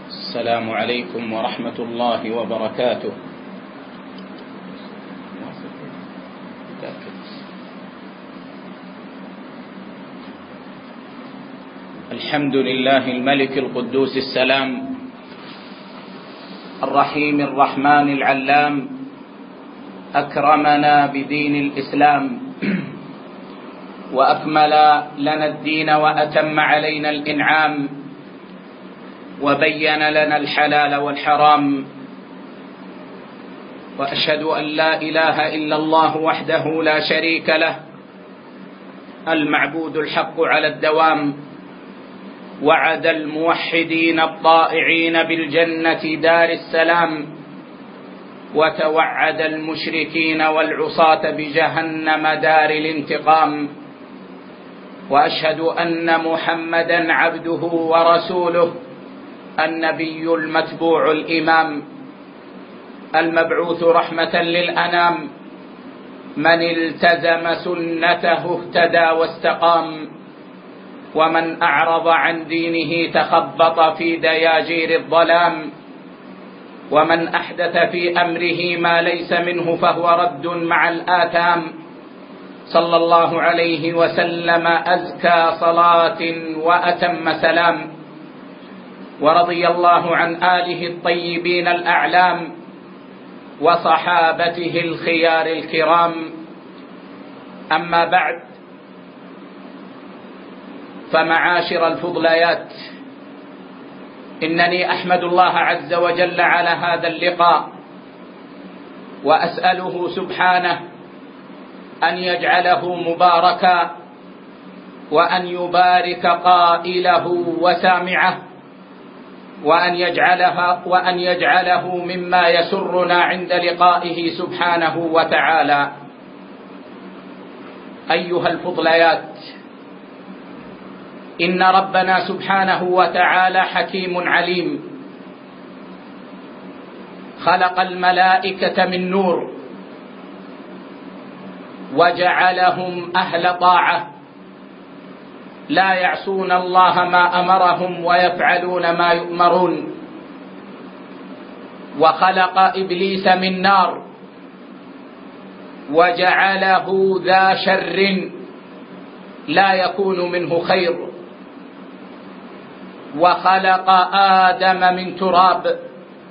السلام عليكم ورحمة الله وبركاته. الحمد لله الملك القدوس السلام الرحيم الرحمن العلام، أكرمنا بدين الإسلام وأكمل لنا الدين وأتم علينا الإنعام، وبين لنا الحلال والحرام، وأشهد أن لا إله إلا الله وحده لا شريك له المعبود الحق على الدوام، وعد الموحدين الطائعين بالجنة دار السلام، وتوعد المشركين والعصاة بجهنم دار الانتقام. وأشهد أن محمدًا عبده ورسوله النبي المتبوع الإمام المبعوث رحمة للأنام، من التزم سنته اهتدى واستقام، ومن أعرض عن دينه تخبط في دياجير الظلام، ومن أحدث في أمره ما ليس منه فهو رد مع الآثام، صلى الله عليه وسلم أزكى صلاة وأتم سلام. ورضي الله عن آله الطيبين الأعلام وصحابته الخيار الكرام. أما بعد، فمعاشر الفضليات، إنني أحمد الله عز وجل على هذا اللقاء، وأسأله سبحانه أن يجعله مباركا، وأن يبارك قائله وسامعه، وأن يجعله مما يسرنا عند لقائه سبحانه وتعالى. أيها الفضليات، إن ربنا سبحانه وتعالى حكيم عليم، خلق الملائكة من نور وجعلهم أهل طاعة، لا يعصون الله ما أمرهم ويفعلون ما يؤمرون. وخلق إبليس من نار وجعله ذا شر لا يكون منه خير. وخلق آدم من تراب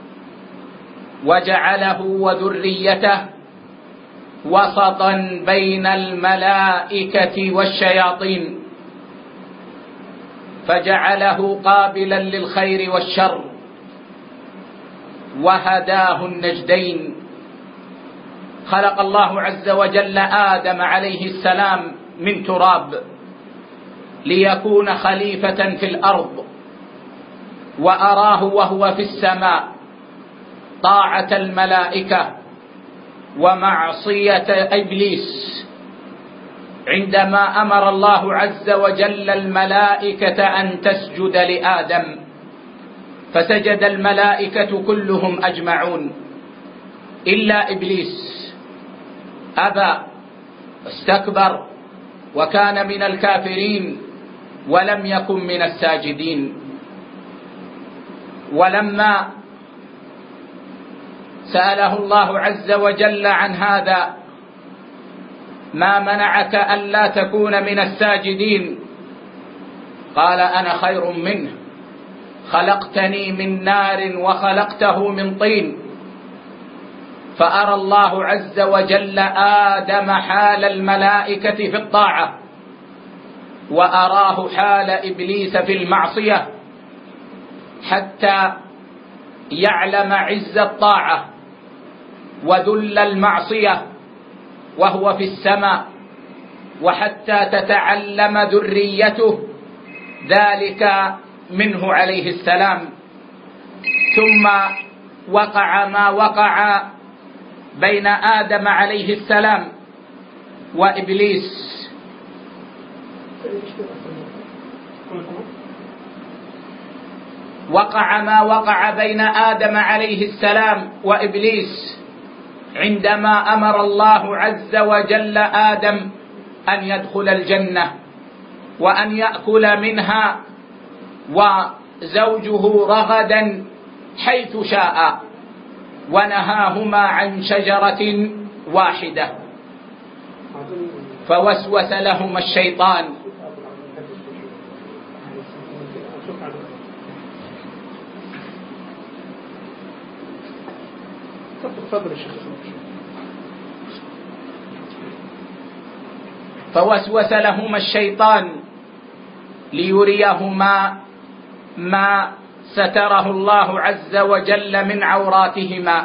وجعله وذريته وسطا بين الملائكة والشياطين، فجعله قابلا للخير والشر، وهداه النجدين. خلق الله عز وجل آدم عليه السلام من تراب ليكون خليفة في الأرض، وأراه وهو في السماء طاعة الملائكة ومعصية إبليس، عندما أمر الله عز وجل الملائكة أن تسجد لآدم، فسجد الملائكة كلهم أجمعون إلا إبليس، أبى واستكبر وكان من الكافرين ولم يكن من الساجدين. ولما سأله الله عز وجل عن هذا: ما منعك ألا تكون من الساجدين؟ قال: أنا خير منه، خلقتني من نار وخلقته من طين. فأرى الله عز وجل آدم حال الملائكة في الطاعة، وأراه حال إبليس في المعصية، حتى يعلم عز الطاعة وذل المعصية وهو في السماء، وحتى تتعلم ذريته ذلك منه عليه السلام. ثم وقع ما وقع بين آدم عليه السلام وإبليس. وقع ما وقع بين آدم عليه السلام وإبليس عندما أمر الله عز وجل آدم أن يدخل الجنة وأن يأكل منها زوجه رغدا حيث شاء ونهاهما عن شجرة واحدة، فوسوس لهما الشيطان ليريهما ما ستره الله عز وجل من عوراتهما،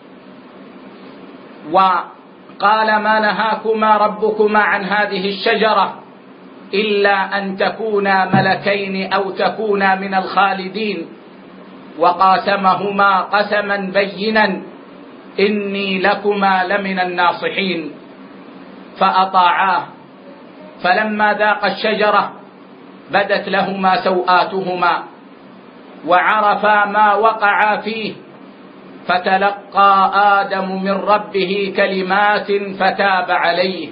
وقال: ما نهاكما ربكما عن هذه الشجرة إلا أن تكونا ملكين أو تكونا من الخالدين، وقاسمهما قسما بينا إني لكما لمن الناصحين، فأطاعاه. فلما ذاقا الشجرة بدت لهما سوآتهما وعرفا ما وقعا فيه، فتلقى آدم من ربه كلمات فتاب عليه،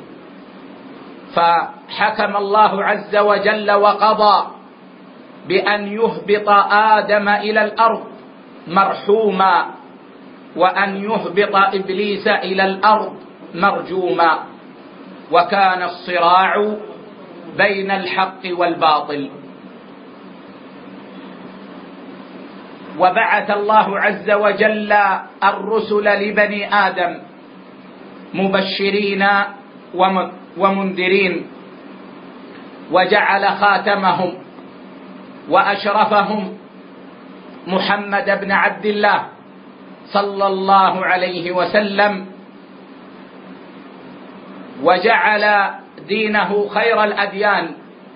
فحكم الله عز وجل وقضى بأن يهبط آدم إلى الأرض مرحوما، وأن يهبط إبليس إلى الأرض مرجوما، وكان الصراع بين الحق والباطل. وبعث الله عز وجل الرسل لبني آدم مبشرين ومنذرين، وجعل خاتمهم وأشرفهم محمد بن عبد الله صلى الله عليه وسلم، وجعل دينه خير الأديان،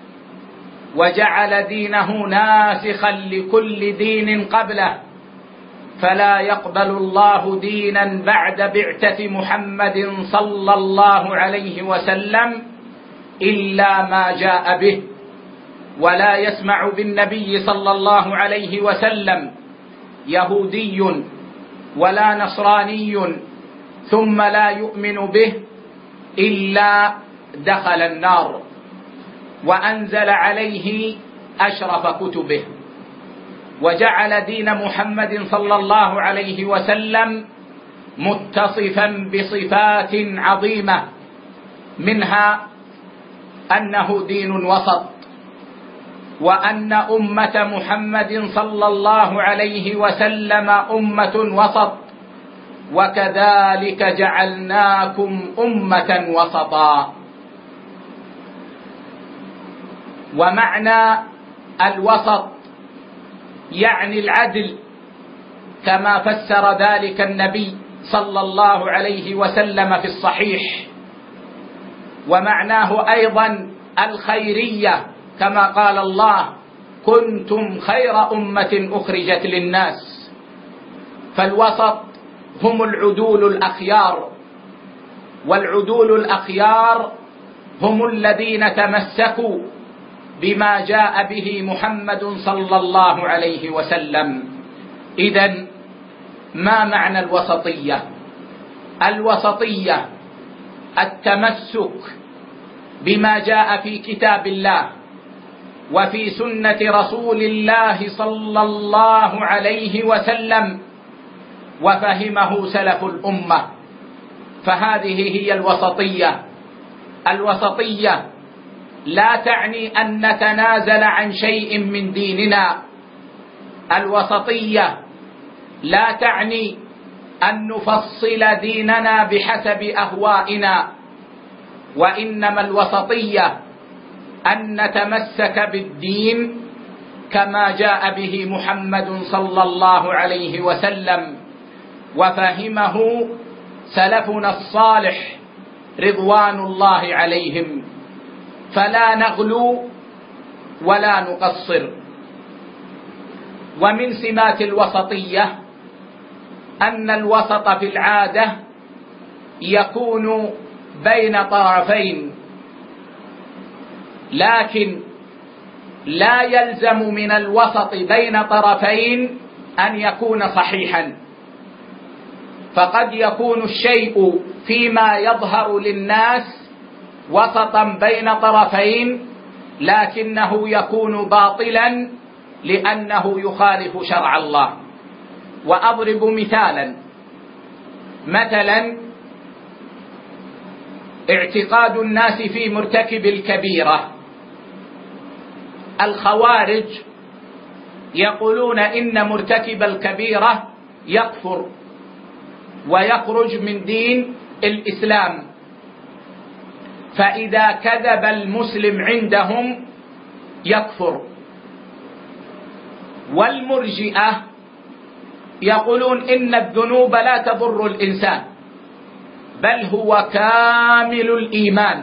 وجعل دينه ناسخا لكل دين قبله، فلا يقبل الله دينا بعد بعثة محمد صلى الله عليه وسلم إلا ما جاء به، ولا يسمع بالنبي صلى الله عليه وسلم يهودي ولا نصراني ثم لا يؤمن به إلا دخل النار، وأنزل عليه أشرف كتبه، وجعل دين محمد صلى الله عليه وسلم متصفا بصفات عظيمة، منها أنه دين وسط، وأن أمة محمد صلى الله عليه وسلم أمة وسط، وكذلك جعلناكم أمة وسطا. ومعنى الوسط يعني العدل، كما فسر ذلك النبي صلى الله عليه وسلم في الصحيح، ومعناه أيضا الخيرية، كما قال الله: كنتم خير أمة أخرجت للناس. فالوسط هم العدول الأخيار، والعدول الأخيار هم الذين تمسكوا بما جاء به محمد صلى الله عليه وسلم. إذن ما معنى الوسطية؟ الوسطية التمسك بما جاء في كتاب الله وفي سنة رسول الله صلى الله عليه وسلم، وفهمه سلف الأمة، فهذه هي الوسطية. الوسطية لا تعني أن نتنازل عن شيء من ديننا، الوسطية لا تعني أن نفصل ديننا بحسب أهوائنا، وإنما الوسطية أن نتمسك بالدين كما جاء به محمد صلى الله عليه وسلم، وفهمه سلفنا الصالح رضوان الله عليهم، فلا نغلو ولا نقصر. ومن سمات الوسطية أن الوسط في العادة يكون بين طرفين، لكن لا يلزم من الوسط بين طرفين أن يكون صحيحا، فقد يكون الشيء فيما يظهر للناس وسطا بين طرفين، لكنه يكون باطلا لأنه يخالف شرع الله. وأضرب مثلا اعتقاد الناس في مرتكب الكبيرة. الخوارج يقولون إن مرتكب الكبيرة يكفر ويخرج من دين الإسلام، فإذا كذب المسلم عندهم يكفر. والمرجئة يقولون إن الذنوب لا تضر الإنسان، بل هو كامل الإيمان،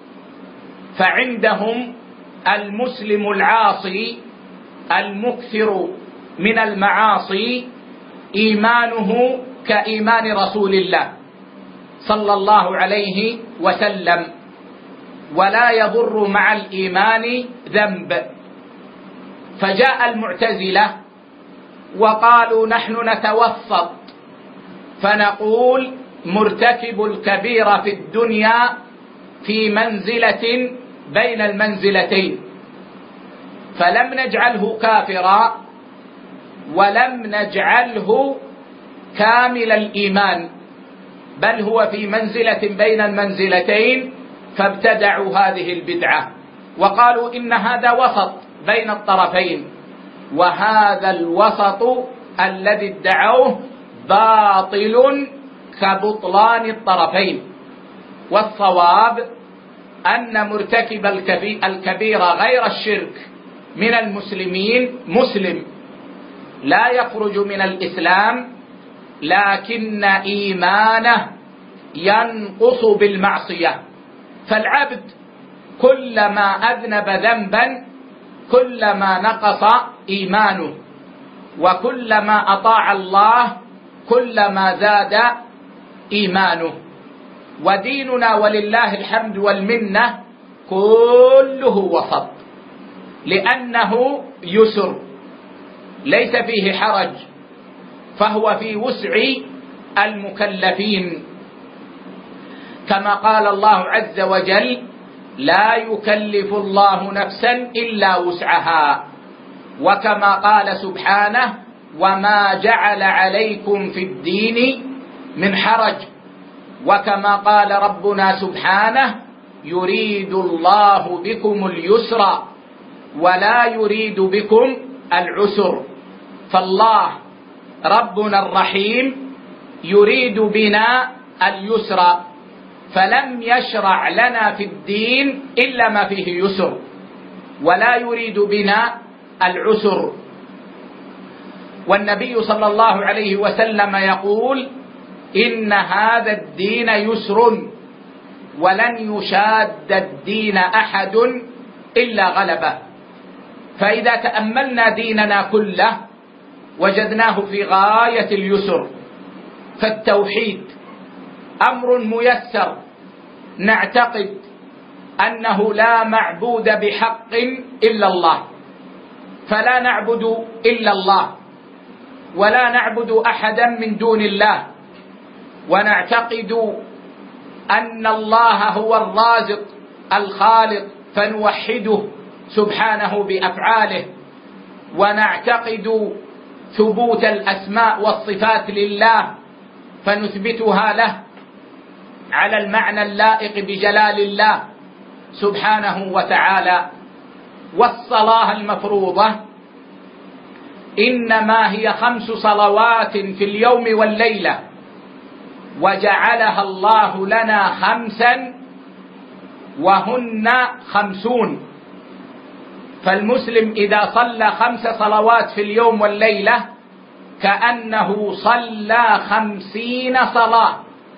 فعندهم المسلم العاصي المكثر من المعاصي إيمانه كإيمان رسول الله صلى الله عليه وسلم، ولا يضر مع الإيمان ذنب. فجاء المعتزلة وقالوا نحن نتوسط، فنقول مرتكب الكبيرة في الدنيا في منزلة بين المنزلتين، فلم نجعله كافرا ولم نجعله كامل الإيمان، بل هو في منزلة بين المنزلتين، فابتدعوا هذه البدعة وقالوا إن هذا وسط بين الطرفين، وهذا الوسط الذي ادعوه باطل كبطلان الطرفين. والصواب أن مرتكب الكبيرة غير الشرك من المسلمين مسلم لا يخرج من الإسلام، لكن إيمانه ينقص بالمعصية. فالعبد كلما أذنب ذنبا كلما نقص إيمانه، وكلما أطاع الله كلما زاد إيمانه. وديننا ولله الحمد والمنة كله وسط، لأنه يسر ليس فيه حرج، فهو في وسع المكلفين، كما قال الله عز وجل لا يكلف الله نفسا إلا وسعها، وكما قال سبحانه وما جعل عليكم في الدين من حرج، وكما قال ربنا سبحانه يريد الله بكم اليسر ولا يريد بكم العسر. فالله ربنا الرحيم يريد بنا اليسر، فلم يشرع لنا في الدين إلا ما فيه يسر، ولا يريد بنا العسر. والنبي صلى الله عليه وسلم يقول إن هذا الدين يسر ولن يشاد الدين أحد إلا غلبه. فإذا تأملنا ديننا كله وجدناه في غاية اليسر، فالتوحيد أمر ميسر، نعتقد أنه لا معبود بحق إلا الله، فلا نعبد إلا الله ولا نعبد أحدا من دون الله، ونعتقد أن الله هو الرازق الخالق فنوحده سبحانه بأفعاله، ونعتقد ثبوت الأسماء والصفات لله فنثبتها له على المعنى اللائق بجلال الله سبحانه وتعالى. والصلاة المفروضة إنما هي 5 صلوات في اليوم والليلة، وجعلها الله لنا 5 وهن 50. فالمسلم إذا صلى 5 صلوات في اليوم والليلة كأنه صلى 50 صلاة،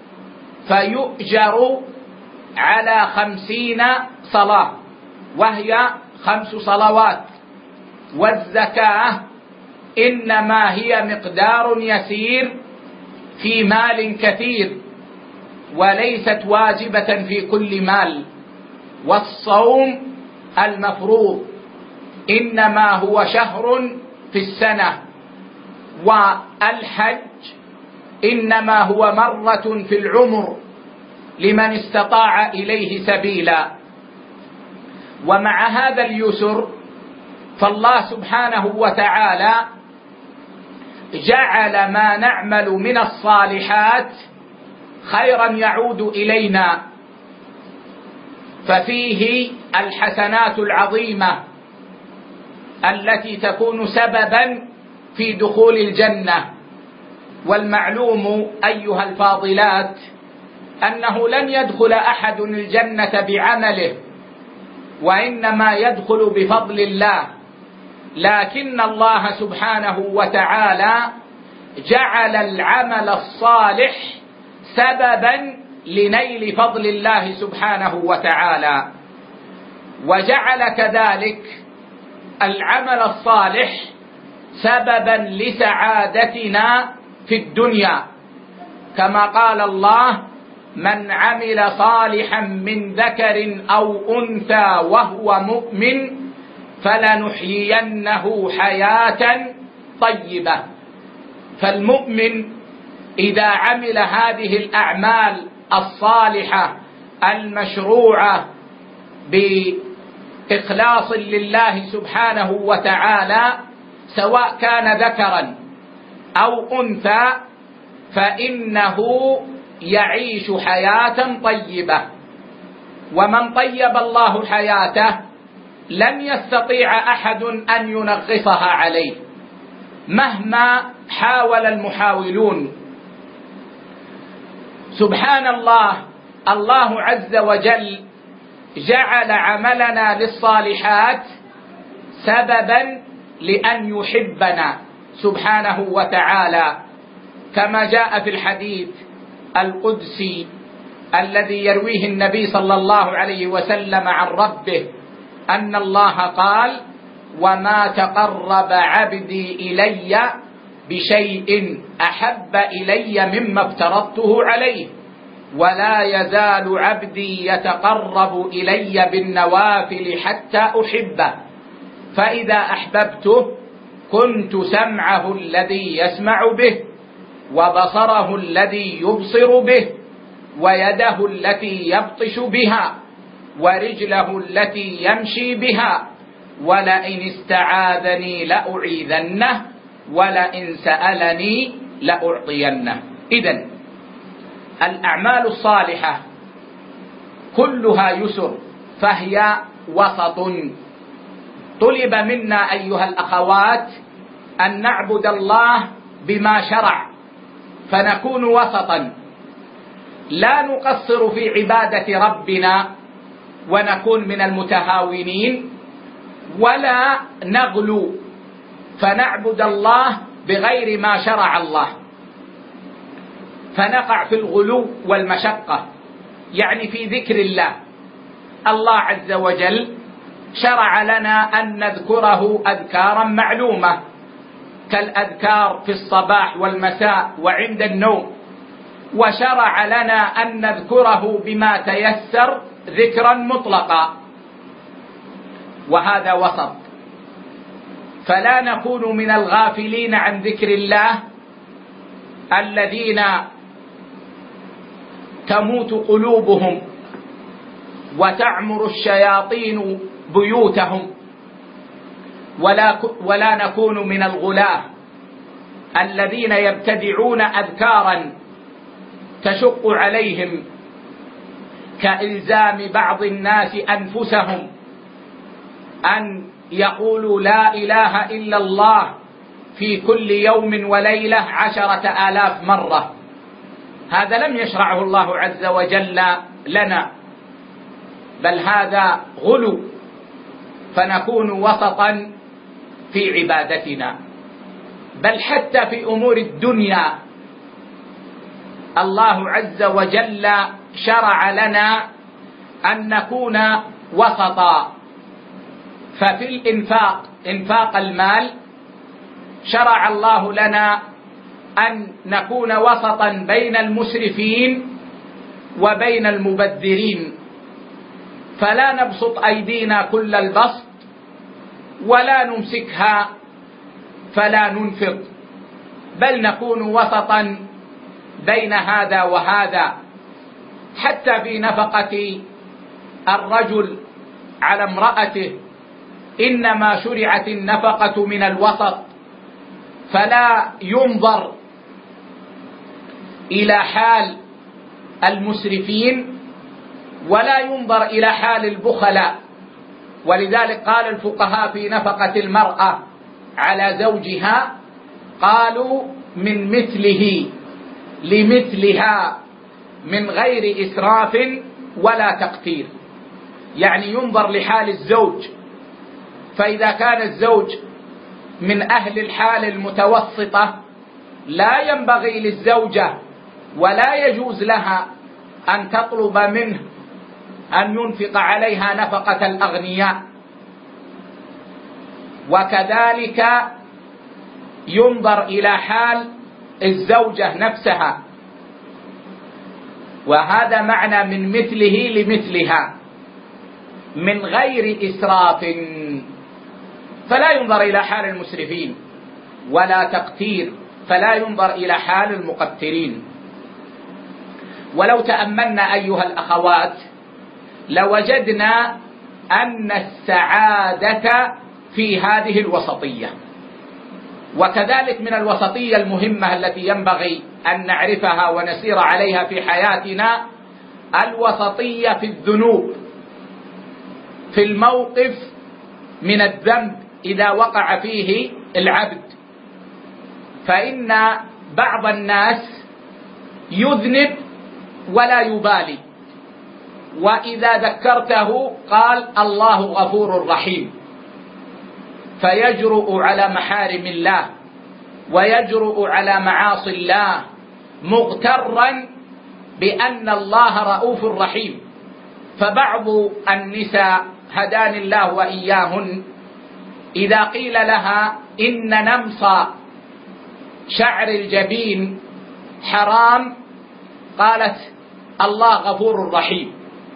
فيؤجر على 50 صلاة، وهي 5 صلوات. والزكاة إنما هي مقدار يسير في مال كثير، وليست واجبة في كل مال. والصوم المفروض إنما هو شهر في السنة، والحج إنما هو مرة في العمر لمن استطاع إليه سبيلا. ومع هذا اليسر فالله سبحانه وتعالى جعل ما نعمل من الصالحات خيرا يعود إلينا، ففيه الحسنات العظيمة التي تكون سببا في دخول الجنة. والمعلوم أيها الفاضلات أنه لن يدخل أحد الجنة بعمله، وإنما يدخل بفضل الله، لكن الله سبحانه وتعالى جعل العمل الصالح سببا لنيل فضل الله سبحانه وتعالى، وجعل كذلك العمل الصالح سببا لسعادتنا في الدنيا، كما قال الله: من عمل صالحا من ذكر أو أنثى وهو مؤمن فلنحيينه حياة طيبة. فالمؤمن إذا عمل هذه الأعمال الصالحة المشروعة بإخلاص لله سبحانه وتعالى، سواء كان ذكرا أو أنثى، فإنه يعيش حياة طيبة. ومن طيب الله حياته لن يستطيع أحد أن ينغصها عليه مهما حاول المحاولون. سبحان الله، الله عز وجل جعل عملنا للصالحات سببا لأن يحبنا سبحانه وتعالى، كما جاء في الحديث القدسي الذي يرويه النبي صلى الله عليه وسلم عن ربه أن الله قال: وما تقرب عبدي إلي بشيء أحب إلي مما افترضته عليه، ولا يزال عبدي يتقرب إلي بالنوافل حتى أحبه، فإذا أحببته كنت سمعه الذي يسمع به، وبصره الذي يبصر به، ويده التي يبطش بها، ورجله التي يمشي بها، ولئن استعاذني لأعيذنه، ولئن سألني لأعطينه. إذن الأعمال الصالحة كلها يسر، فهي وسط. طلب منا أيها الأخوات أن نعبد الله بما شرع، فنكون وسطا، لا نقصر في عبادة ربنا ونكون من المتهاونين، ولا نغلو فنعبد الله بغير ما شرع الله، فنقع في الغلو والمشقة، يعني في ذكر الله. الله عز وجل شرع لنا أن نذكره أذكارا معلومة، كالأذكار في الصباح والمساء وعند النوم، وشرع لنا أن نذكره بما تيسر ذكرا مطلقا، وهذا وسط. فلا نكون من الغافلين عن ذكر الله الذين تموت قلوبهم وتعمر الشياطين بيوتهم، ولا نكون من الغلاة الذين يبتدعون أذكارا تشق عليهم، كإلزام بعض الناس أنفسهم أن يقولوا لا إله إلا الله في كل يوم وليلة 10,000 مرة. هذا لم يشرعه الله عز وجل لنا، بل هذا غلو. فنكون وسطا في عبادتنا، بل حتى في أمور الدنيا الله عز وجل شرع لنا أن نكون وسطا. ففي الإنفاق، إنفاق المال، شرع الله لنا أن نكون وسطا بين المسرفين وبين المبذرين، فلا نبسط أيدينا كل البسط، ولا نمسكها فلا ننفق، بل نكون وسطا بين هذا وهذا. حتى في نفقة الرجل على امرأته إنما شرعت النفقة من الوسط، فلا ينظر إلى حال المسرفين ولا ينظر إلى حال البخلاء. ولذلك قال الفقهاء في نفقة المرأة على زوجها، قالوا من مثله لمثلها من غير إسراف ولا تقتير، يعني ينظر لحال الزوج، فإذا كان الزوج من أهل الحال المتوسطة لا ينبغي للزوجة ولا يجوز لها أن تطلب منه أن ينفق عليها نفقة الأغنياء. وكذلك ينظر إلى حال الزوجة نفسها، وهذا معنى من مثله لمثلها من غير إسراف، فلا ينظر إلى حال المسرفين، ولا تقتير، فلا ينظر إلى حال المقترين. ولو تأملنا أيها الأخوات لوجدنا أن السعادة في هذه الوسطية. وكذلك من الوسطية المهمة التي ينبغي أن نعرفها ونسير عليها في حياتنا الوسطية في الذنوب، في الموقف من الذنب إذا وقع فيه العبد. فإن بعض الناس يذنب ولا يبالي، وإذا ذكرته قال الله غفور رحيم، فيجرؤ على محارم الله ويجرؤ على معاصي الله مغترا بأن الله رؤوف رحيم. فبعض النساء هداني الله وإياهن إذا قيل لها إن نمص شعر الجبين حرام قالت الله غفور رحيم،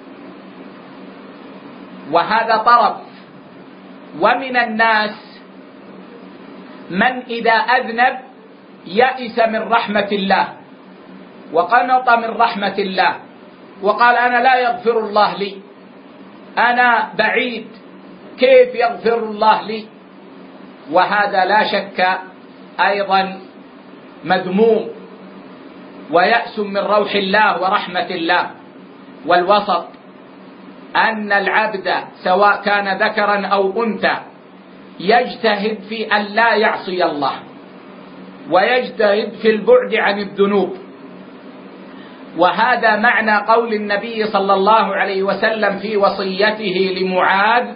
وهذا طرف. ومن الناس من إذا أذنب يئس من رحمة الله وقنط من رحمة الله وقال أنا لا يغفر الله لي، أنا بعيد، كيف يغفر الله لي؟ وهذا لا شك أيضا مذموم ويأس من روح الله ورحمة الله. والوسط أن العبد سواء كان ذكرا أو أنثى يجتهد في أن لا يعصي الله ويجتهد في البعد عن الذنوب. وهذا معنى قول النبي صلى الله عليه وسلم في وصيته لمعاذ: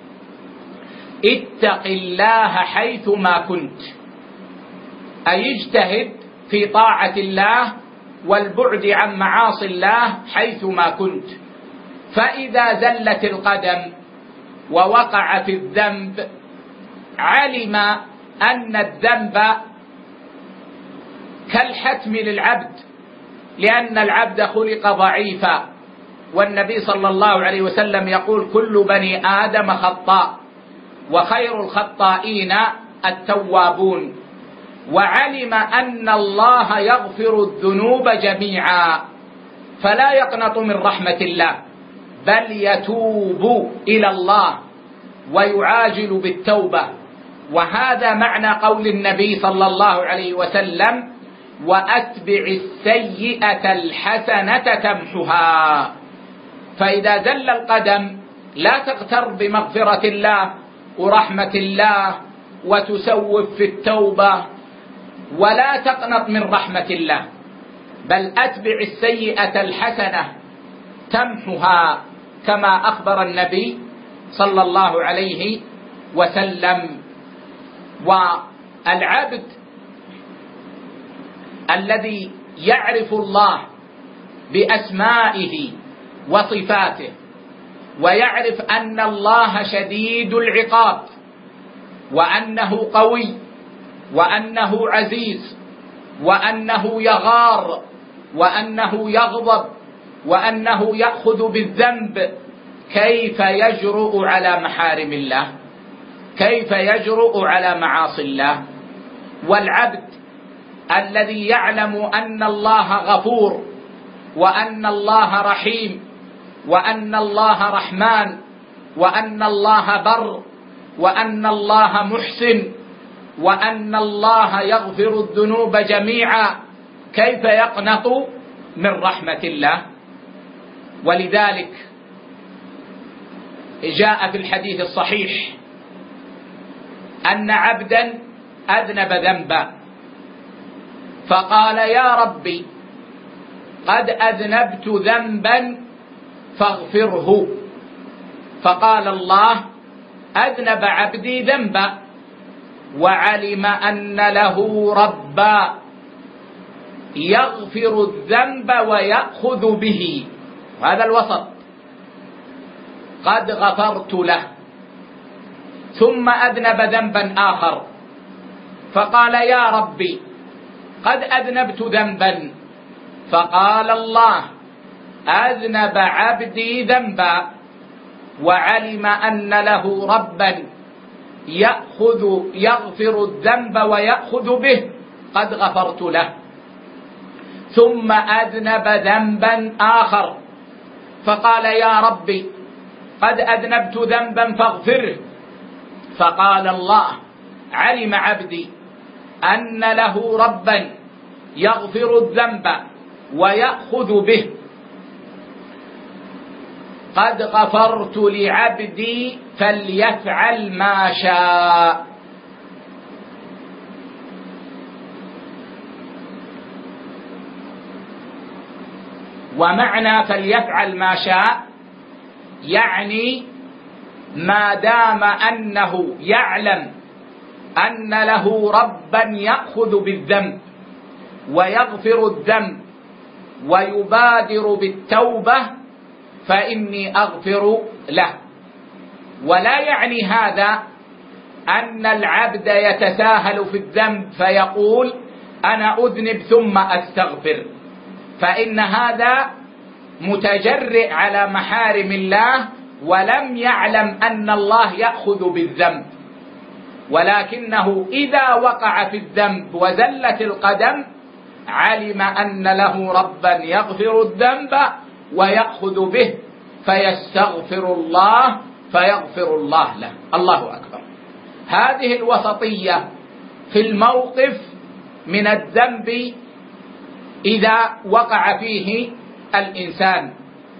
اتق الله حيثما كنت، أي اجتهد في طاعة الله والبعد عن معاصي الله حيثما كنت. فإذا زلت القدم ووقع في الذنب علم أن الذنب كالحتم للعبد، لأن العبد خلق ضعيفا، والنبي صلى الله عليه وسلم يقول: كل بني آدم خطاء وخير الخطائين التوابون. وعلم أن الله يغفر الذنوب جميعا، فلا يقنط من رحمة الله بل يتوب إلى الله ويعاجل بالتوبة. وهذا معنى قول النبي صلى الله عليه وسلم: وأتبع السيئة الحسنة تمحها. فإذا زل القدم لا تغتر بمغفرة الله ورحمة الله وتسوف في التوبة ولا تقنط من رحمة الله، بل أتبع السيئة الحسنة تمحها، كما أخبر النبي صلى الله عليه وسلم. والعبد الذي يعرف الله بأسمائه وصفاته ويعرف أن الله شديد العقاب وأنه قوي وأنه عزيز وأنه يغار وأنه يغضب وأنه يأخذ بالذنب، كيف يجرؤ على محارم الله؟ كيف يجرؤ على معاصي الله؟ والعبد الذي يعلم أن الله غفور وأن الله رحيم وأن الله رحمن وأن الله بر وأن الله محسن وأن الله يغفر الذنوب جميعا، كيف يقنط من رحمة الله؟ ولذلك جاء في الحديث الصحيح أن عبدا أذنب ذنبا فقال: يا ربي قد أذنبت ذنبا فاغفره. فقال الله: أذنب عبدي ذنبا وعلم أن له ربا يغفر الذنب ويأخذ به. هذا الوسط، قد غفرت له. ثم أذنب ذنبا آخر فقال: يا ربي قد أذنبت ذنبا. فقال الله: أذنب عبدي ذنبا وعلم أن له ربا يغفر الذنب ويأخذ به، قد غفرت له. ثم أذنب ذنبا آخر فقال: يا ربي قد أذنبت ذنبا فاغفره. فقال الله: علم عبدي أن له ربا يغفر الذنب ويأخذ به، قد غفرت لعبدي فليفعل ما شاء. ومعنى فليفعل ما شاء يعني ما دام أنه يعلم أن له ربا يأخذ بالذنب ويغفر الذنب ويبادر بالتوبة فإني أغفر له. ولا يعني هذا أن العبد يتساهل في الذنب فيقول: أنا أذنب ثم أستغفر، فإن هذا متجرئ على محارم الله ولم يعلم أن الله يأخذ بالذنب. ولكنه إذا وقع في الذنب وزلت القدم علم أن له ربا يغفر الذنب ويأخذ به فيستغفر الله فيغفر الله له. الله أكبر. هذه الوسطية في الموقف من الذنب إذا وقع فيه الإنسان.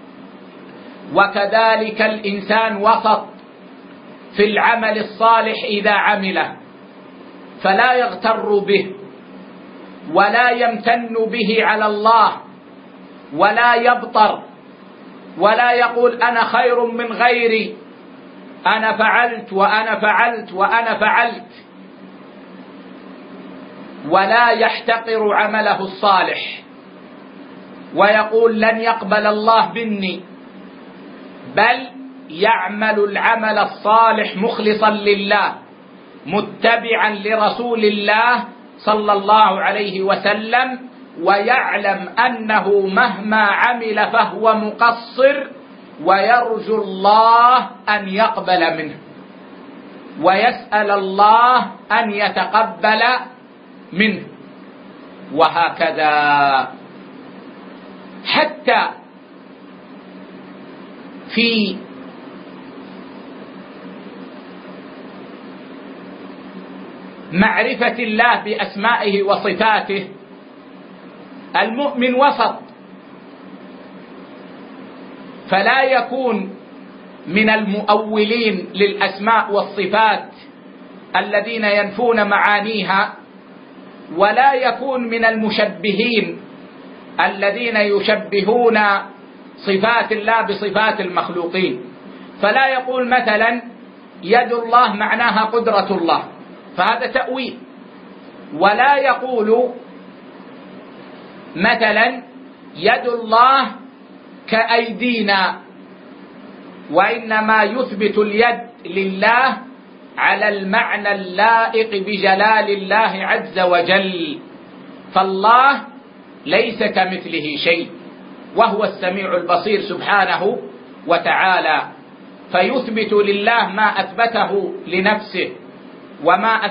وكذلك الإنسان وسط في العمل الصالح إذا عمله، فلا يغتر به ولا يمتن به على الله ولا يبطر ولا يقول: أنا خير من غيري، أنا فعلت وأنا فعلت وأنا فعلت، ولا يحتقر عمله الصالح ويقول: لن يقبل الله مني، بل يعمل العمل الصالح مخلصا لله متبعا لرسول الله صلى الله عليه وسلم، ويعلم أنه مهما عمل فهو مقصر، ويرجو الله أن يقبل منه ويسأل الله أن يتقبل منه. وهكذا حتى في معرفة الله بأسمائه وصفاته المؤمن وسط، فلا يكون من المؤولين للأسماء والصفات الذين ينفون معانيها، ولا يكون من المشبهين الذين يشبهون صفات الله بصفات المخلوقين. فلا يقول مثلا يد الله معناها قدرة الله، فهذا تأويل. ولا يقول مثلا يد الله كأيدينا، وإنما يثبت اليد لله على المعنى اللائق بجلال الله عز وجل. فالله ليس كمثله شيء وهو السميع البصير سبحانه وتعالى، فيثبت لله ما أثبته لنفسه وما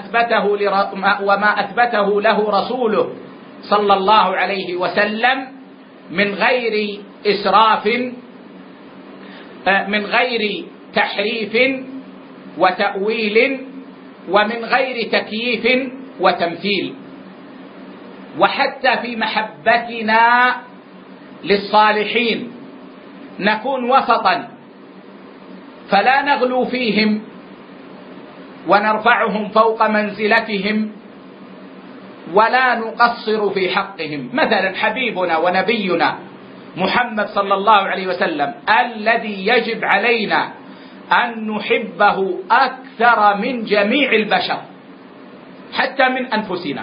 أثبته له رسوله صلى الله عليه وسلم من غير إسراف، من غير تحريف وتأويل ومن غير تكييف وتمثيل. وحتى في محبتنا للصالحين نكون وسطا، فلا نغلو فيهم ونرفعهم فوق منزلتهم ولا نقصر في حقهم. مثلا حبيبنا ونبينا محمد صلى الله عليه وسلم الذي يجب علينا أن نحبه أكثر من جميع البشر حتى من أنفسنا،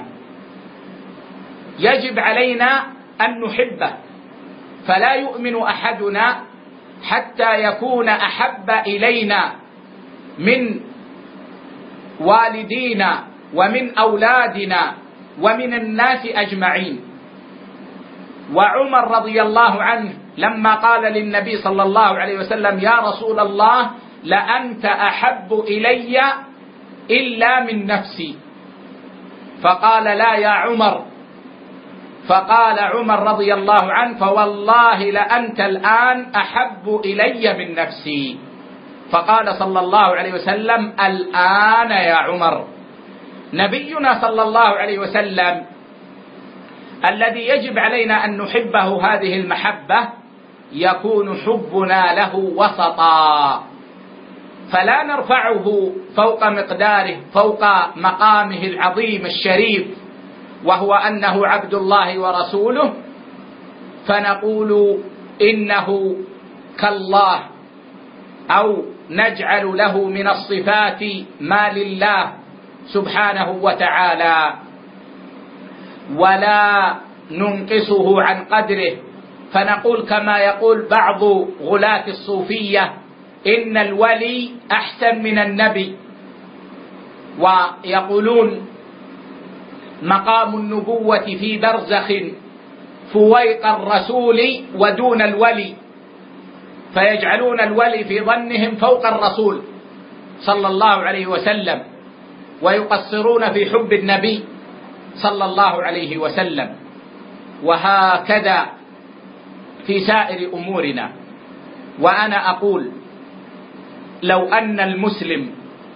يجب علينا أن نحبه، فلا يؤمن أحدنا حتى يكون أحب إلينا من والدينا ومن أولادنا ومن الناس أجمعين. وعمر رضي الله عنه لما قال للنبي صلى الله عليه وسلم: يا رسول الله لأنت أحب إلي إلا من نفسي، فقال: لا يا عمر. فقال عمر رضي الله عنه: فوالله لأنت الآن أحب إلي من نفسي. فقال صلى الله عليه وسلم: الآن يا عمر. نبينا صلى الله عليه وسلم الذي يجب علينا أن نحبه هذه المحبة يكون حبنا له وسطا، فلا نرفعه فوق مقداره، فوق مقامه العظيم الشريف وهو أنه عبد الله ورسوله، فنقول إنه كالله أو نجعل له من الصفات ما لله سبحانه وتعالى، ولا ننقصه عن قدره، فنقول كما يقول بعض غلاة الصوفية: إن الولي أحسن من النبي. ويقولون مقام النبوة في برزخ فويق الرسول ودون الولي، فيجعلون الولي في ظنهم فوق الرسول صلى الله عليه وسلم، ويقصرون في حب النبي صلى الله عليه وسلم. وهكذا في سائر أمورنا. وأنا أقول: لو أن المسلم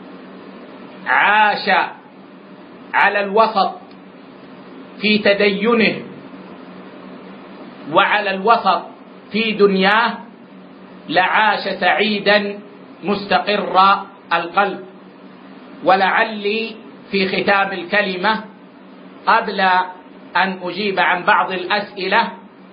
عاش على الوسط في تدينه وعلى الوسط في دنياه لعاش سعيدا مستقر القلب. ولعلي في ختام الكلمة قبل أن أجيب عن بعض الأسئلة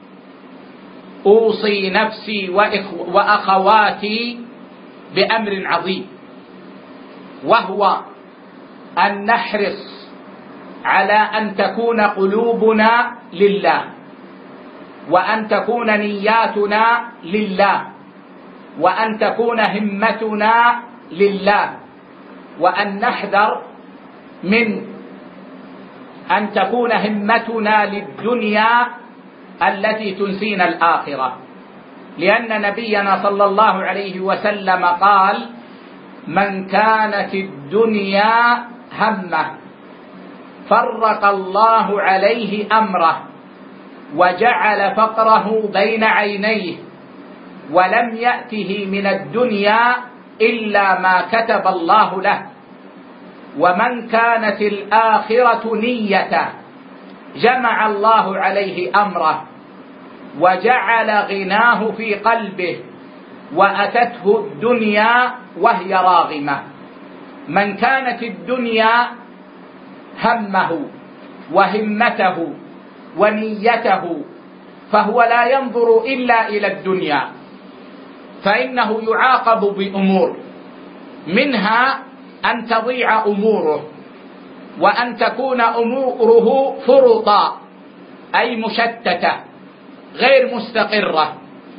أوصي نفسي وأخواتي بأمر عظيم، وهو أن نحرص على أن تكون قلوبنا لله، وأن تكون نياتنا لله، وأن تكون همتنا لله، وأن نحذر من أن تكون همتنا للدنيا التي تنسينا الآخرة، لأن نبينا صلى الله عليه وسلم قال: من كانت الدنيا همه فرق الله عليه أمره وجعل فقره بين عينيه ولم يأته من الدنيا إلا ما كتب الله له. ومن كانت الآخرة نيته جمع الله عليه أمره وجعل غناه في قلبه وأتته الدنيا وهي راغمة. من كانت الدنيا همه وهمته ونيته فهو لا ينظر إلا إلى الدنيا، فإنه يعاقب بأمور، منها أن تضيع أموره، وأن تكون أموره فرطا أي مشتتة غير مستقرة،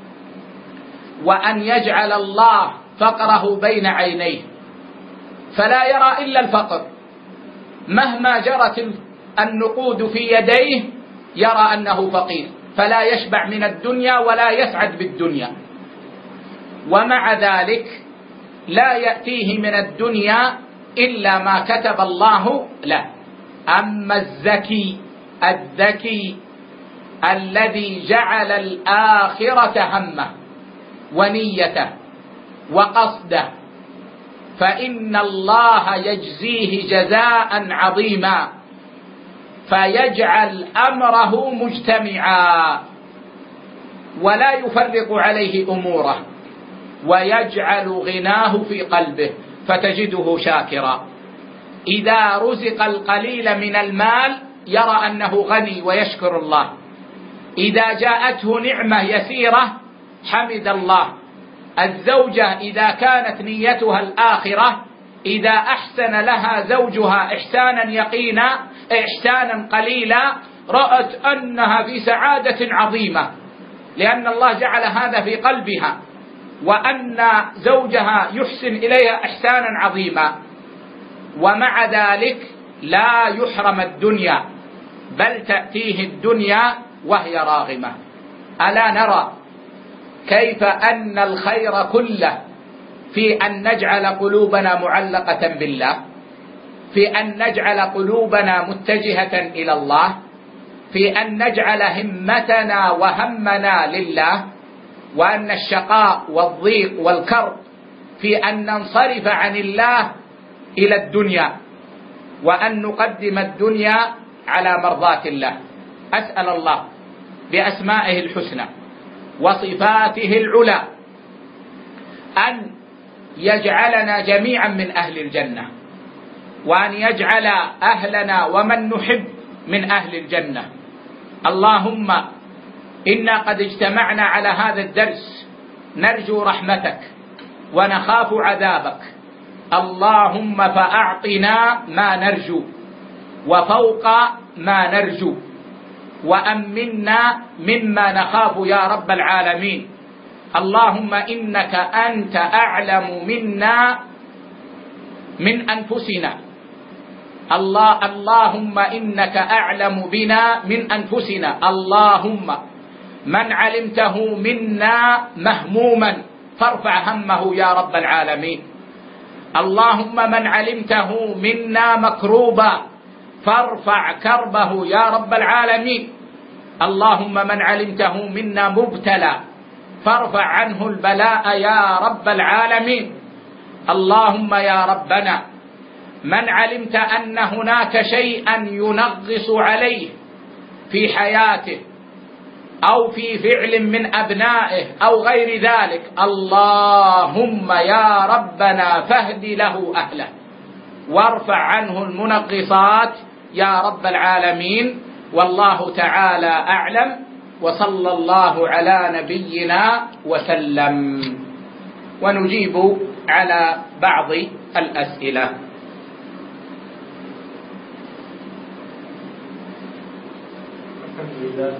وأن يجعل الله فقره بين عينيه فلا يرى إلا الفقر، مهما جرت النقود في يديه يرى أنه فقير، فلا يشبع من الدنيا ولا يسعد بالدنيا، ومع ذلك لا يأتيه من الدنيا إلا ما كتب الله له. أما الذكي الذي جعل الآخرة همه ونيته وقصده، فإن الله يجزيه جزاء عظيما، فيجعل أمره مجتمعا ولا يفرق عليه أموره، ويجعل غناه في قلبه فتجده شاكرا. إذا رزق القليل من المال يرى أنه غني ويشكر الله، إذا جاءته نعمة يسيرة حمد الله. الزوجة إذا كانت نيتها الآخرة، إذا أحسن لها زوجها إحسانا يقينا إحسانا قليلا، رأت أنها في سعادة عظيمة، لأن الله جعل هذا في قلبها، وأن زوجها يحسن إليها إحسانا عظيما. ومع ذلك لا يحرم الدنيا، بل تأتيه الدنيا وهي راغمة. ألا نرى كيف أن الخير كله في أن نجعل قلوبنا معلقة بالله، في أن نجعل قلوبنا متجهة إلى الله، في أن نجعل همتنا وهمنا لله، وأن الشقاء والضيق والكرب في أن ننصرف عن الله إلى الدنيا، وأن نقدم الدنيا على مرضاة الله. أسأل الله بأسمائه الحسنى وصفاته العلى أن يجعلنا جميعا من أهل الجنة، وأن يجعل أهلنا ومن نحب من أهل الجنة. اللهم إنا قد اجتمعنا على هذا الدرس نرجو رحمتك ونخاف عذابك، اللهم فأعطنا ما نرجو وفوق ما نرجو، وأمنا مما نخاف يا رب العالمين. اللهم إنك أنت أعلم منا من أنفسنا، اللهم إنك أعلم بنا من أنفسنا. اللهم من علمته منا مهموما فارفع همه يا رب العالمين. اللهم من علمته منا مكروبا فارفع كربه يا رب العالمين. اللهم من علمته منا مبتلى فارفع عنه البلاء يا رب العالمين. اللهم يا ربنا من علمت أن هناك شيئا ينغص عليه في حياته أو في فعل من أبنائه أو غير ذلك، اللهم يا ربنا فاهد له أهله وارفع عنه المنغصات يا رب العالمين. والله تعالى أعلم، وصلى الله على نبينا وسلم. ونجيب على بعض الأسئلة. الحمد لله.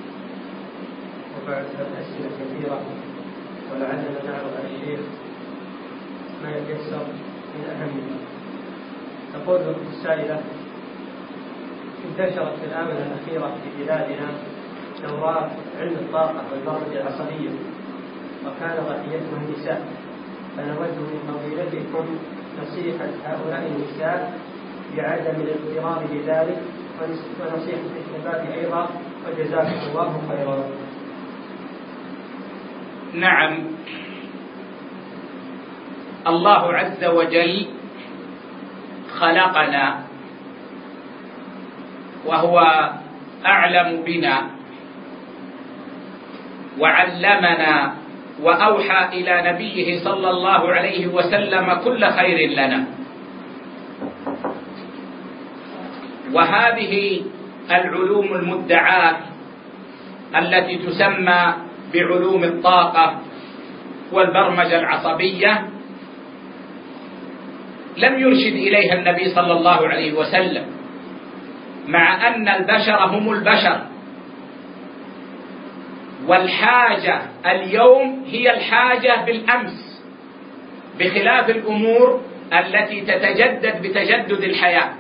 وبعد الأسئلة كثيرة، ولعلنا نعرض على الشيخ ما يتيسر من أهمها. تقول السائلة: انتشرت في الآونة الأخيرة في بلادنا دورات علم الطاقة والبرمجة العصبية، وكان ضحيتها النساء، فنود من فضيلتكم نصيحة هؤلاء النساء بعدم الاضطرار بذلك، ونصيحة الشباب أيضا، وجزاكم الله خيرا. نعم، الله عز وجل خلقنا وهو أعلم بنا وعلمنا وأوحى إلى نبيه صلى الله عليه وسلم كل خير لنا. وهذه العلوم المدعاة التي تسمى بعلوم الطاقة والبرمجة العصبية لم يرشد إليها النبي صلى الله عليه وسلم، مع أن البشر هم البشر، والحاجة اليوم هي الحاجة بالأمس، بخلاف الأمور التي تتجدد بتجدد الحياة.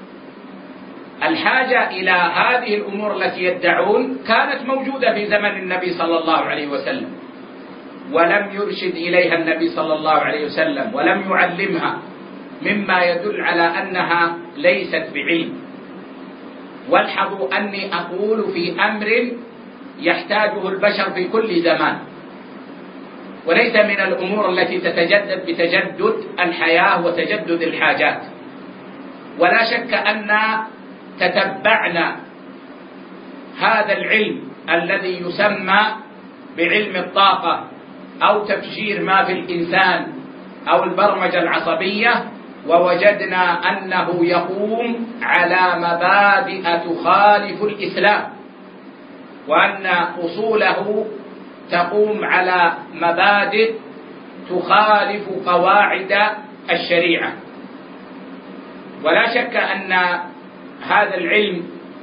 الحاجة إلى هذه الأمور التي يدعون كانت موجودة في زمن النبي صلى الله عليه وسلم، ولم يرشد إليها النبي صلى الله عليه وسلم ولم يعلمها، مما يدل على أنها ليست بعلم. والحظوا أني أقول في أمر يحتاجه البشر في كل زمان، وليس من الأمور التي تتجدد بتجدد الحياة وتجدد الحاجات. ولا شك أن تتبعنا هذا العلم الذي يسمى بعلم الطاقة أو تفجير ما في الإنسان أو البرمجة العصبية، ووجدنا أنه يقوم على مبادئ تخالف الإسلام، وأن أصوله تقوم على مبادئ تخالف قواعد الشريعة. ولا شك أن هذا العلم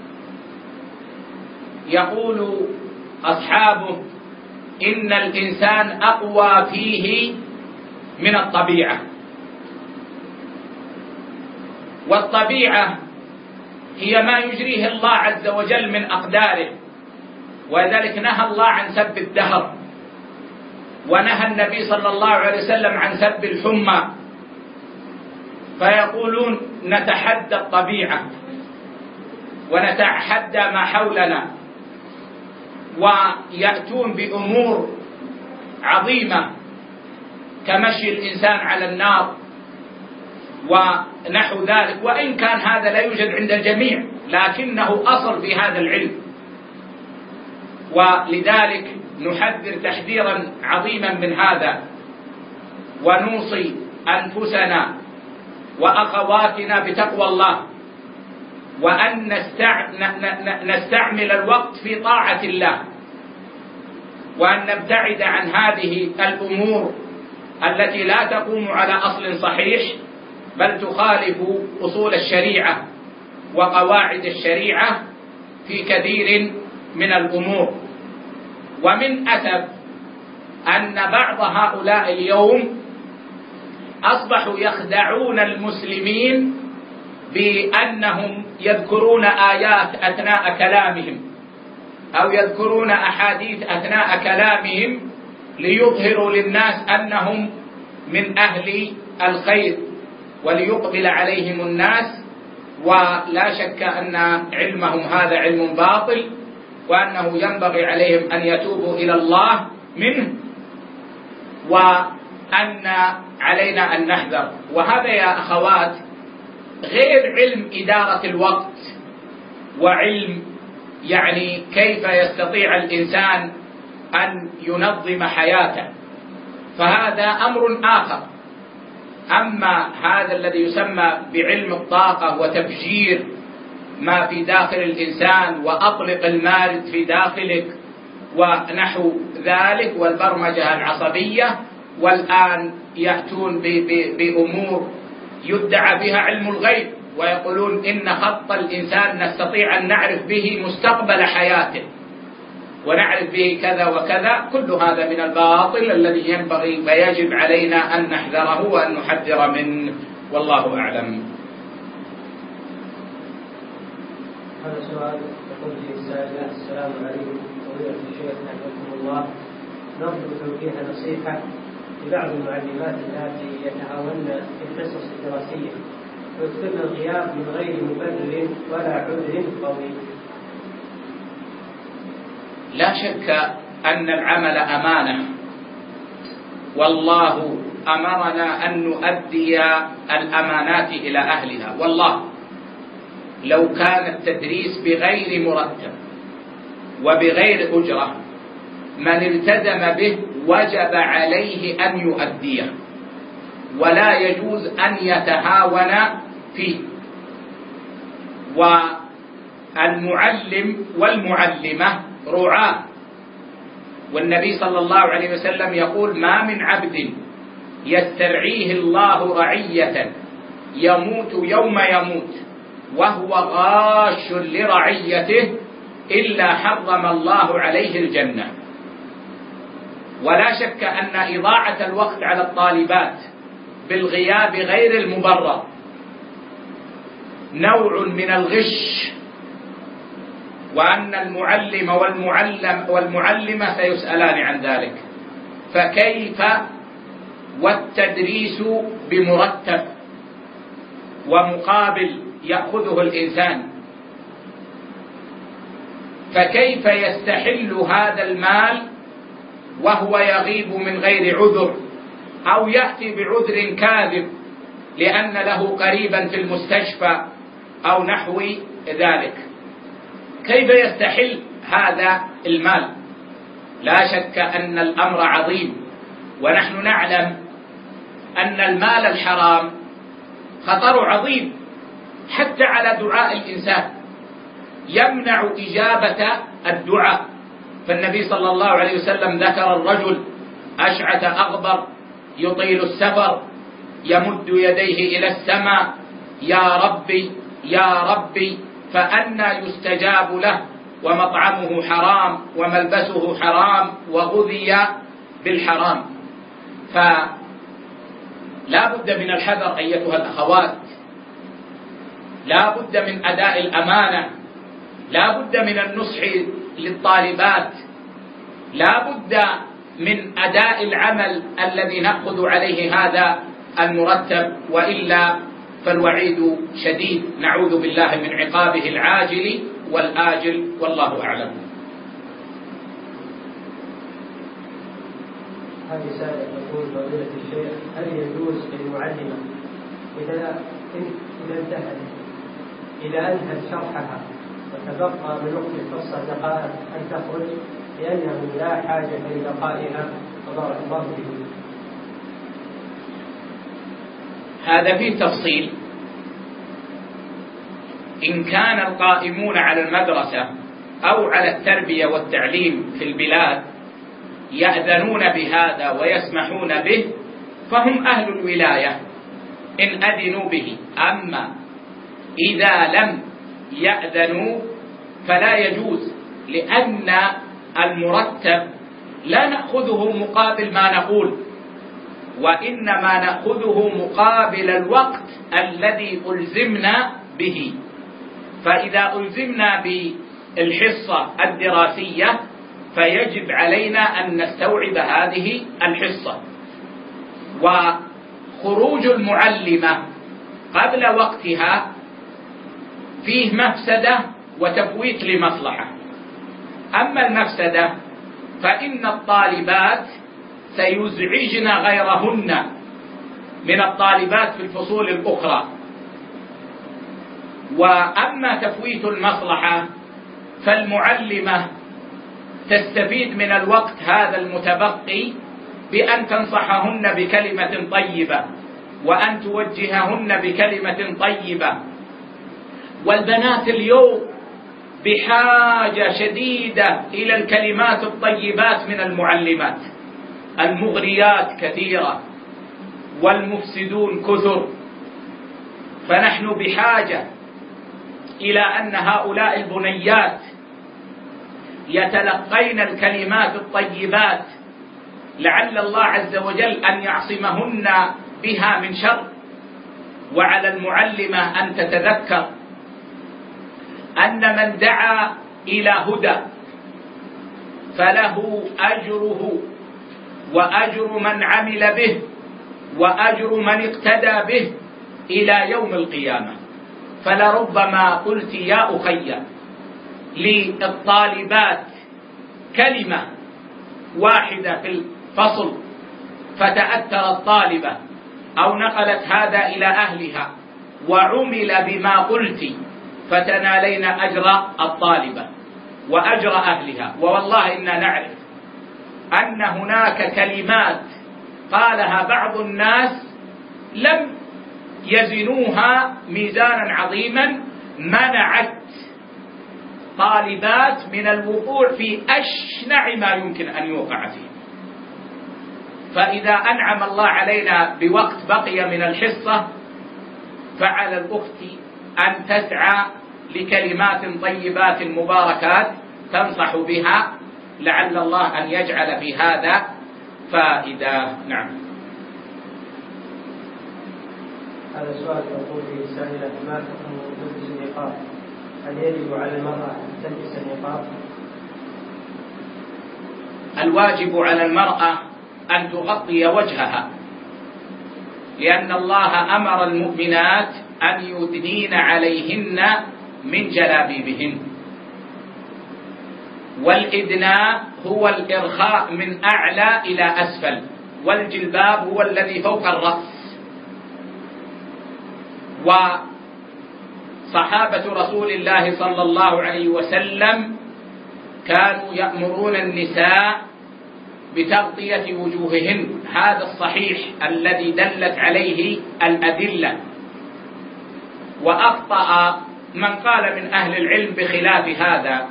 يقول أصحابه إن الإنسان أقوى فيه من الطبيعة، والطبيعة هي ما يجريه الله عز وجل من أقداره، ولذلك نهى الله عن سب الدهر، ونهى النبي صلى الله عليه وسلم عن سب الحمى. فيقولون نتحدى الطبيعة ونتحدى ما حولنا، ويأتون بأمور عظيمة كمشي الإنسان على النار ونحو ذلك، وإن كان هذا لا يوجد عند الجميع لكنه أصل في هذا العلم. ولذلك نحذر تحذيرا عظيما من هذا، ونوصي أنفسنا وأخواتنا بتقوى الله، وأن نستعمل الوقت في طاعة الله، وأن نبتعد عن هذه الأمور التي لا تقوم على أصل صحيح بل تخالف أصول الشريعة وقواعد الشريعة في كثير من الأمور. ومن أسف أن بعض هؤلاء اليوم أصبحوا يخدعون المسلمين بأنهم يذكرون آيات أثناء كلامهم أو يذكرون أحاديث أثناء كلامهم ليظهروا للناس أنهم من أهل الخير وليقبل عليهم الناس. ولا شك أن علمهم هذا علم باطل، وأنه ينبغي عليهم أن يتوبوا إلى الله منه، وأن علينا أن نحذر. وهذا يا أخوات غير علم إدارة الوقت وعلم يعني كيف يستطيع الإنسان أن ينظم حياته، فهذا أمر آخر. أما هذا الذي يسمى بعلم الطاقة وتفجير ما في داخل الإنسان وأطلق المارد في داخلك ونحو ذلك والبرمجة العصبية، والآن يأتون بأمور يدعى بها علم الغيب، ويقولون إن خط الإنسان نستطيع أن نعرف به مستقبل حياته ونعرف به كذا وكذا. كل هذا من الباطل الذي ينبغي ويجب علينا أن نحذره وأن نحذر منه، والله أعلم. هذا سؤال يقول فيه السائل: السلام عليكم فضيلة الشيخ حفظكم الله، نرجو توجيه نصيحة لبعض المعلمات اللاتي يتهاون في الحصص الدراسية ويكثرن الغياب من غير مبرر ولا عذر قوي. لا شك أن العمل أمانة، والله أمرنا أن نؤدي الأمانات إلى أهلها. والله لو كان التدريس بغير مرتب وبغير أجرة من التزم به وجب عليه أن يؤديه، ولا يجوز أن يتهاون فيه. والمعلم والمعلمة رعاة، والنبي صلى الله عليه وسلم يقول: ما من عبد يسترعيه الله رعية يموت يوم يموت وهو غاش لرعيته إلا حرم الله عليه الجنة. ولا شك أن إضاعة الوقت على الطالبات بالغياب غير المبرر نوع من الغش، وأن المعلم والمعلمة سيسألان عن ذلك. فكيف والتدريس بمرتب ومقابل يأخذه الإنسان؟ فكيف يستحل هذا المال وهو يغيب من غير عذر، أو يأتي بعذر كاذب لأن له قريبا في المستشفى أو نحو ذلك، كيف يستحل هذا المال؟ لا شك أن الأمر عظيم، ونحن نعلم أن المال الحرام خطر عظيم حتى على دعاء الإنسان، يمنع إجابة الدعاء. فالنبي صلى الله عليه وسلم ذكر الرجل أشعث أغبر يطيل السفر يمد يديه إلى السماء يا ربي يا ربي، فأنى يستجاب له ومطعمه حرام وملبسه حرام وغذي بالحرام. فلا بد من الحذر أيتها الأخوات، لا بد من أداء الأمانة، لا بد من النصح للطالبات، لا بد من أداء العمل الذي نأخذ عليه هذا المرتب، وإلا فالوعيد شديد، نعوذ بالله من عقابه العاجل والآجل، والله أعلم. هذه سائل تقول فضيلة الشيخ: هل يجوز للمعلمة إذا انتهت شرحها وتبقى من وقت الحصة دقائق أن تخرج لأنه لا حاجة لبقائها وبارك الله فيه؟ هذا فيه تفصيل. إن كان القائمون على المدرسة أو على التربية والتعليم في البلاد يأذنون بهذا ويسمحون به فهم أهل الولاية إن أذنوا به، أما إذا لم يأذنوا فلا يجوز، لأن المرتب لا نأخذه مقابل ما نقول، وإنما نأخذه مقابل الوقت الذي ألزمنا به. فإذا ألزمنا بالحصة الدراسية فيجب علينا أن نستوعب هذه الحصة. وخروج المعلمة قبل وقتها فيه مفسدة وتفويت لمصلحة. أما المفسدة فإن الطالبات سيزعجن غيرهن من الطالبات في الفصول الأخرى، وأما تفويت المصلحة فالمعلمة تستفيد من الوقت هذا المتبقي بأن تنصحهن بكلمة طيبة وأن توجههن بكلمة طيبة. والبنات اليوم بحاجة شديدة إلى الكلمات الطيبات من المعلمات، المغريات كثيرة والمفسدون كثر، فنحن بحاجة إلى أن هؤلاء البنيات يتلقين الكلمات الطيبات، لعل الله عز وجل أن يعصمهن بها من شر. وعلى المعلمة أن تتذكر أن من دعا إلى هدى فله أجره وأجر من عمل به وأجر من اقتدى به إلى يوم القيامة. فلربما قلت يا أخي للطالبات كلمة واحدة في الفصل فتأثر الطالبة أو نقلت هذا إلى أهلها وعمل بما قلت فتنالين أجر الطالبة وأجر أهلها. والله إنا نعرف أن هناك كلمات قالها بعض الناس لم يزنوها ميزانا عظيما منعت طالبات من الوقوع في أشنع ما يمكن أن يوقع فيه. فإذا أنعم الله علينا بوقت بقي من الحصة فعلى الأخت أن تسعى لكلمات طيبات مباركات تنصح بها، لعل الله أن يجعل في هذا فائدة. نعم. هذا السؤال يقول فيه السائلة: ما حكم لبس النقاب؟ هل يجب على المرأة أن تلبس النقاب؟ الواجب على المرأة أن تغطي وجهها، لأن الله أمر المؤمنات أن يدنين عليهن من جلابيبهن. والإدناء هو الإرخاء من أعلى إلى أسفل، والجلباب هو الذي فوق الرأس. وصحابة رسول الله صلى الله عليه وسلم كانوا يأمرون النساء بتغطية وجوههن، هذا الصحيح الذي دلت عليه الأدلة. وأخطأ من قال من أهل العلم بخلاف هذا.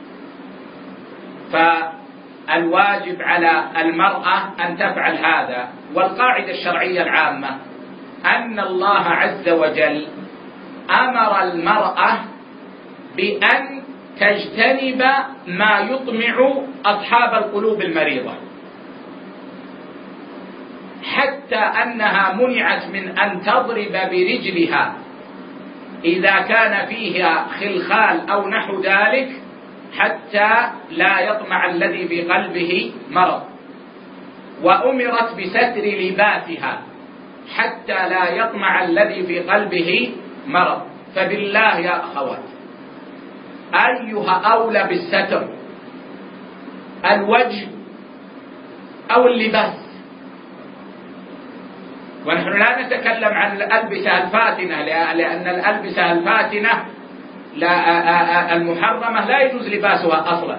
فالواجب على المرأة أن تفعل هذا. والقاعدة الشرعية العامة أن الله عز وجل أمر المرأة بأن تجتنب ما يطمع أصحاب القلوب المريضة، حتى أنها منعت من أن تضرب برجلها إذا كان فيها خلخال أو نحو ذلك، حتى لا يطمع الذي في قلبه مرض. وأمرت بستر لباسها حتى لا يطمع الذي في قلبه مرض. فبالله يا أخوات، أيها أولى بالستر، الوجه أو اللباس؟ ونحن لا نتكلم عن الألبسة الفاتنة، لأن الألبسة الفاتنة المحرمة لا يجوز لباسها أصلا.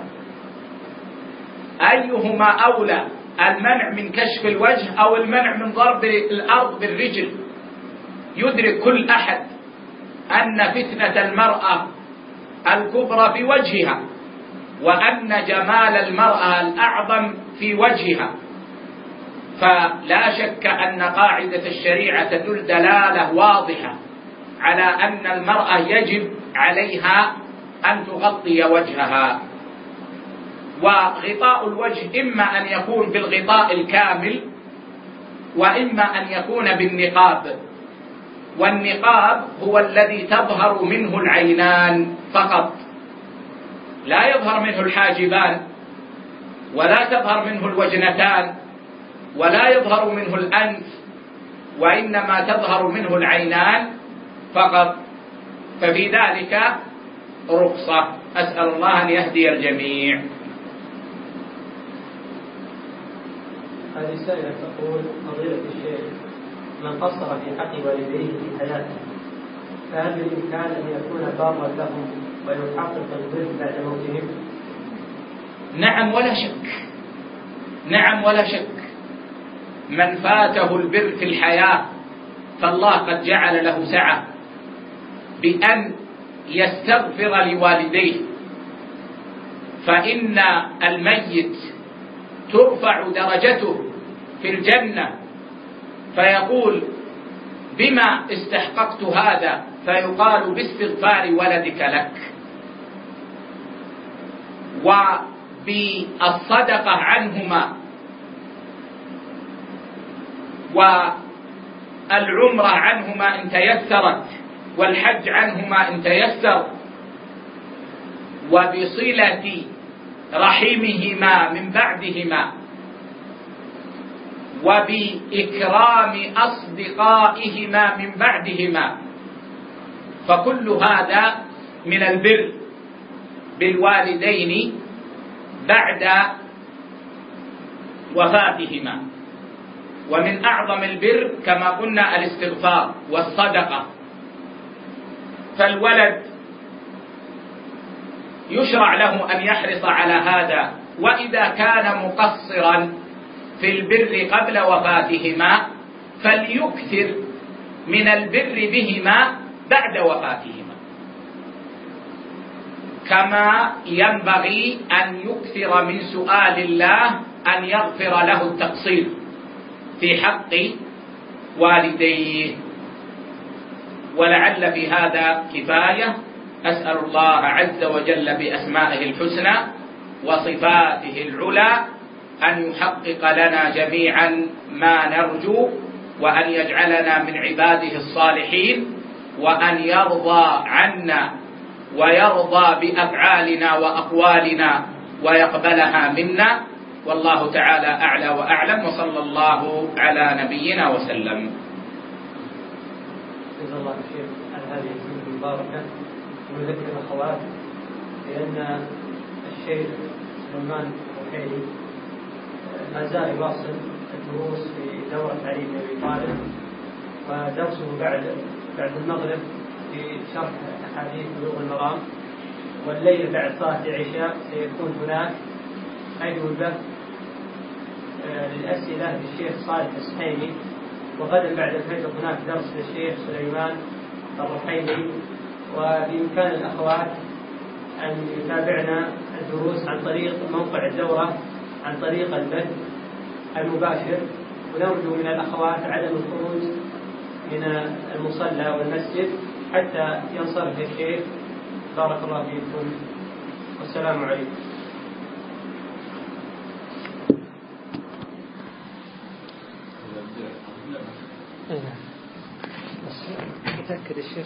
أيهما أولى، المنع من كشف الوجه أو المنع من ضرب الأرض بالرجل؟ يدرك كل أحد أن فتنة المرأة الكبرى في وجهها، وأن جمال المرأة الأعظم في وجهها. فلا شك أن قاعدة الشريعة تدل دلالة واضحة على أن المرأة يجب عليها أن تغطي وجهها. وغطاء الوجه إما أن يكون بالغطاء الكامل، وإما أن يكون بالنقاب. والنقاب هو الذي تظهر منه العينان فقط، لا يظهر منه الحاجبان، ولا تظهر منه الوجنتان، ولا يظهر منه الأنف، وإنما تظهر منه العينان فقط. ففي ذلك رخصة. أسأل الله أن يهدي الجميع. هذه السائلة تقول: فضيلة الشيخ، من قصر في حق والديه في حياته، فهل بالإمكان أن يكون بارا لهم ويحقق البر بعد موتهم؟ نعم ولا شك، نعم ولا شك. من فاته البر في الحياة فالله قد جعل له سعة بأن يستغفر لوالديه. فإن الميت ترفع درجته في الجنة، فيقول: بما استحققت هذا؟ فيقال: باستغفار ولدك لك. وبالصدقة عنهما، والعمرة عنهما إن تيسرت، والحج عنهما إن تيسر، وبصلة رحمهما من بعدهما، وبإكرام أصدقائهما من بعدهما. فكل هذا من البر بالوالدين بعد وفاتهما. ومن أعظم البر كما قلنا الاستغفار والصدقة. فالولد يشرع له أن يحرص على هذا، وإذا كان مقصرا في البر قبل وفاتهما فليكثر من البر بهما بعد وفاتهما، كما ينبغي أن يكثر من سؤال الله أن يغفر له التقصير في حق والديه. ولعل في هذا كفاية. أسأل الله عز وجل بأسمائه الحسنى وصفاته العلى أن يحقق لنا جميعا ما نرجو، وأن يجعلنا من عباده الصالحين، وأن يرضى عنا ويرضى بأفعالنا وأقوالنا ويقبلها منا. والله تعالى أعلى وأعلم، وصلى الله على نبينا وسلم. جزا الله خير على هذه الكلمة المباركة. نذكر الأخوات بأن الشيخ سليمان الرحيلي ما زال يواصل الدروس في دورة علي بن أبي طالب، ودرسه بعد المغرب في شرح أحاديث بلوغ المرام، والليل بعد صلاة العشاء سيكون هناك أجوبة للأسئلة للشيخ صالح السحيمي، وغدا بعد الفجر هناك درس للشيخ سليمان الرحيلي. وبإمكان الأخوات أن يتابعنا الدروس عن طريق موقع الدورة عن طريق البث المباشر، ونرجو من الأخوات عدم الخروج من المصلى والمسجد حتى ينصرف الشيخ. بارك الله فيكم والسلام عليكم. متأكد الشيخ